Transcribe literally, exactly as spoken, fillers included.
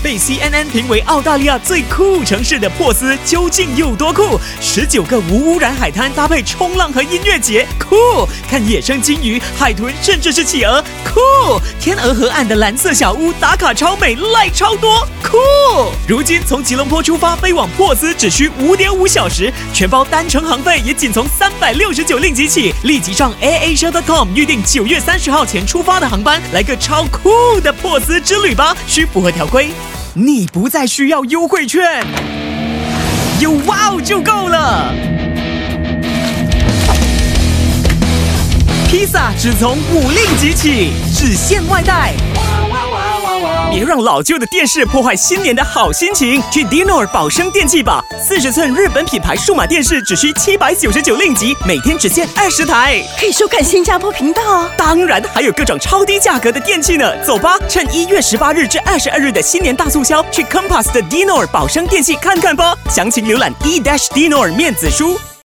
被 C N N 评为澳大利亚最酷城市的珀斯究竟有多酷？十九个无污染海滩搭配冲浪和音乐节，酷！看野生金鱼、海豚，甚至是企鹅，酷！天鹅河岸的蓝色小屋打卡超美，赖超多，酷！如今从吉隆坡出发飞往珀斯只需五点五小时，全包单程航费也仅从三百六十九令吉起，立即上 A A Asia dot com 预定九月三十号前出发的航班，来个超酷的珀斯之旅吧！需符合条规。你不再需要优惠券，有哇哦就够了。披萨只从五令吉起，只限外带。别让老旧的电视破坏新年的好心情，去 Dinor 宝生电器吧！四十寸日本品牌数码电视只需七百九十九令吉，每天只限二十台， 可以收看新加坡频道哦。 当然还有各种超低价格的电器呢！走吧，趁一月十八日至二十二日的新年大促销，去 Compass 的 Dinor 宝生电器看看吧。详情浏览 e dash dinor 面子书。